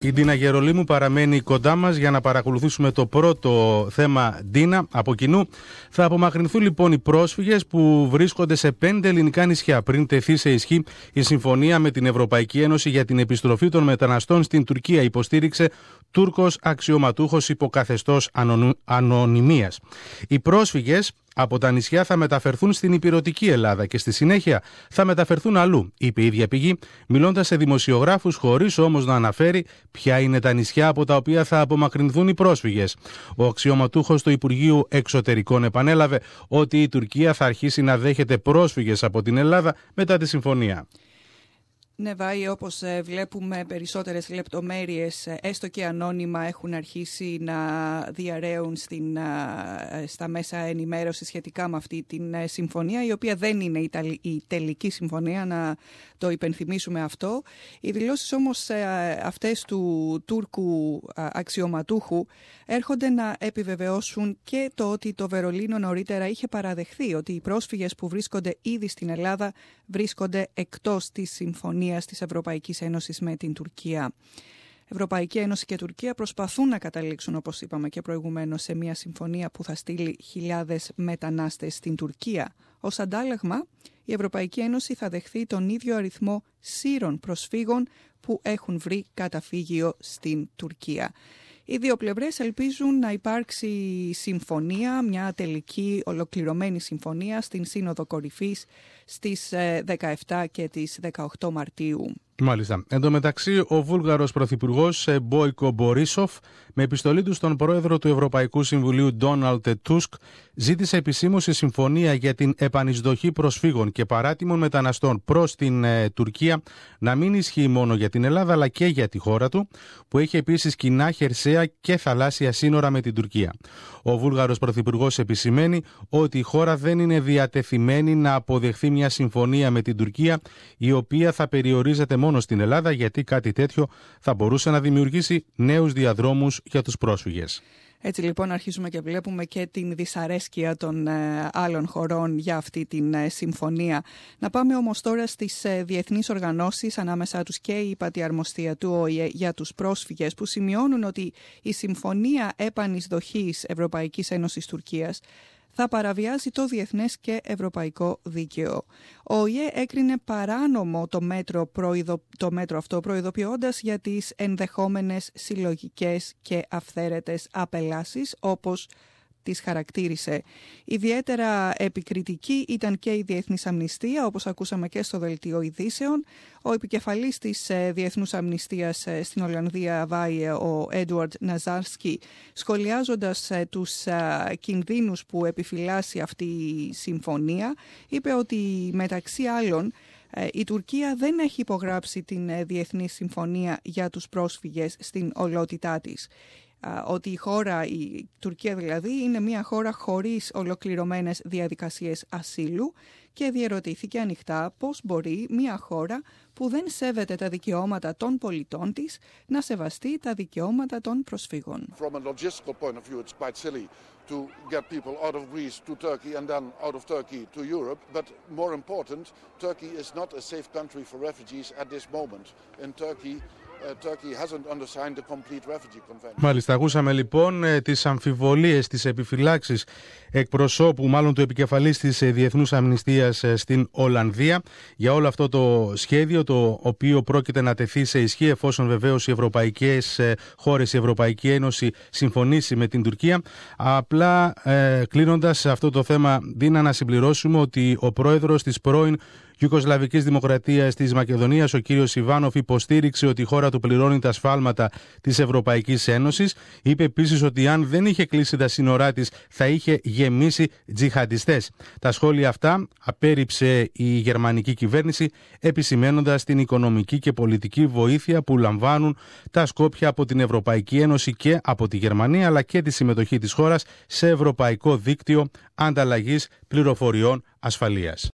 Η Ντίνα Γερολίμου παραμένει κοντά μας για να παρακολουθήσουμε το πρώτο θέμα. Ντίνα, από κοινού. Θα απομακρυνθούν λοιπόν οι πρόσφυγες που βρίσκονται σε 5 ελληνικά νησιά πριν τεθεί σε ισχύ η συμφωνία με την Ευρωπαϊκή Ένωση για την επιστροφή των μεταναστών στην Τουρκία, υποστήριξε Τούρκος αξιωματούχος υποκαθεστώς ανωνυμίας. Οι πρόσφυγες από τα νησιά θα μεταφερθούν στην ηπειρωτική Ελλάδα και στη συνέχεια θα μεταφερθούν αλλού, είπε η ίδια πηγή, μιλώντας σε δημοσιογράφους, χωρίς όμως να αναφέρει ποια είναι τα νησιά από τα οποία θα απομακρυνθούν οι πρόσφυγες. Ο αξιωματούχος του Υπουργείου Εξωτερικών επανέλαβε ότι η Τουρκία θα αρχίσει να δέχεται πρόσφυγες από την Ελλάδα μετά τη συμφωνία. Ναι, Βάη, όπως βλέπουμε, περισσότερες λεπτομέρειες, έστω και ανώνυμα, έχουν αρχίσει να διαρρέουν στα μέσα ενημέρωση σχετικά με αυτή την συμφωνία, η οποία δεν είναι η τελική συμφωνία, να το υπενθυμίσουμε αυτό. Οι δηλώσεις όμως αυτές του Τούρκου αξιωματούχου έρχονται να επιβεβαιώσουν και το ότι το Βερολίνο νωρίτερα είχε παραδεχθεί ότι οι πρόσφυγες που βρίσκονται ήδη στην Ελλάδα βρίσκονται εκτός της συμφωνίας της Ευρωπαϊκής Ένωσης με την Τουρκία. Ευρωπαϊκή Ένωση και Τουρκία προσπαθούν να καταλήξουν, όπως είπαμε και προηγουμένως, σε μια συμφωνία που θα στείλει χιλιάδες μετανάστες στην Τουρκία. Ως αντάλλαγμα, η Ευρωπαϊκή Ένωση θα δεχθεί τον ίδιο αριθμό Σύρων προσφύγων που έχουν βρει καταφύγιο στην Τουρκία. Οι δύο πλευρές ελπίζουν να υπάρξει συμφωνία, μια τελική ολοκληρωμένη συμφωνία στην Σύνοδο Κορυφής στις 17 και τις 18 Μαρτίου. Μάλιστα. Εν τω μεταξύ, ο Βούλγαρος Πρωθυπουργός Μπόικο Μπορίσοφ, με επιστολή του στον πρόεδρο του Ευρωπαϊκού Συμβουλίου Ντόναλντ Τούσκ, ζήτησε επισήμως η συμφωνία για την επανεισδοχή προσφύγων και παράτιμων μεταναστών προς την Τουρκία να μην ισχύει μόνο για την Ελλάδα αλλά και για τη χώρα του, που έχει επίσης κοινά χερσαία και θαλάσσια σύνορα με την Τουρκία. Ο Βούλγαρος Πρωθυπουργός επισημαίνει ότι η χώρα δεν είναι διατεθειμένη να αποδεχθεί μια συμφωνία με την Τουρκία, η οποία θα περιορίζεται μόνο στην Ελλάδα, γιατί κάτι τέτοιο θα μπορούσε να δημιουργήσει νέους διαδρόμους για τους πρόσφυγες. Έτσι λοιπόν αρχίζουμε και βλέπουμε και την δυσαρέσκεια των άλλων χωρών για αυτή την συμφωνία. Να πάμε όμως τώρα στις διεθνείς οργανώσεις, ανάμεσά τους και η υπατιαρμοστία του ΟΗΕ για τους πρόσφυγες, που σημειώνουν ότι η συμφωνία επανεισδοχής Ευρωπαϊκής Ένωσης Τουρκίας θα παραβιάζει το διεθνές και ευρωπαϊκό δίκαιο. Ο ΟΗΕ έκρινε παράνομο το μέτρο αυτό, προειδοποιώντας για τις ενδεχόμενες συλλογικές και αυθαίρετες απελάσεις, όπως τις χαρακτήρισε. Ιδιαίτερα επικριτική ήταν και η Διεθνής Αμνηστία, όπως ακούσαμε και στο δελτίο ειδήσεων. Ο επικεφαλής της Διεθνούς Αμνηστίας στην Ολλανδία, ο Έντουαρντ Ναζάρσκι, σχολιάζοντας τους κινδύνους που επιφυλάσσει αυτή η συμφωνία, είπε ότι μεταξύ άλλων η Τουρκία δεν έχει υπογράψει την Διεθνή Συμφωνία για τους πρόσφυγες στην ολότητά της. Ότι η Τουρκία δηλαδή είναι μια χώρα χωρίς ολοκληρωμένες διαδικασίες ασύλου, και διερωτήθηκε ανοιχτά πώς μπορεί μια χώρα που δεν σέβεται τα δικαιώματα των πολιτών της να σεβαστεί τα δικαιώματα των προσφύγων. From a logistical point of view, it's quite silly to get people out of Greece to Turkey and then out of Turkey to Europe. But more important, Turkey is not a safe country for refugees at this moment. In Turkey hasn't undersigned the complete refugee convention. Μάλιστα, ακούσαμε λοιπόν τις αμφιβολίες, τις επιφυλάξεις εκπροσώπου, μάλλον του επικεφαλής της Διεθνούς Αμνηστίας στην Ολλανδία, για όλο αυτό το σχέδιο, το οποίο πρόκειται να τεθεί σε ισχύ εφόσον βεβαίως οι ευρωπαϊκές χώρες, η Ευρωπαϊκή Ένωση συμφωνήσει με την Τουρκία. Απλά κλείνοντας αυτό το θέμα, Δίνα, να συμπληρώσουμε ότι ο πρόεδρος της πρώην Ιουγκοσλαβικής Δημοκρατίας της Μακεδονίας, ο κύριος Ιβάνοφ, υποστήριξε ότι η χώρα του πληρώνει τα σφάλματα της Ευρωπαϊκής Ένωσης. Είπε επίσης ότι αν δεν είχε κλείσει τα σύνορά της θα είχε γεμίσει τζιχαντιστές. Τα σχόλια αυτά απέρριψε η γερμανική κυβέρνηση, επισημαίνοντας την οικονομική και πολιτική βοήθεια που λαμβάνουν τα Σκόπια από την Ευρωπαϊκή Ένωση και από τη Γερμανία, αλλά και τη συμμετοχή της χώρας σε ευρωπαϊκό δίκτυο ανταλλαγής πληροφοριών ασφαλείας.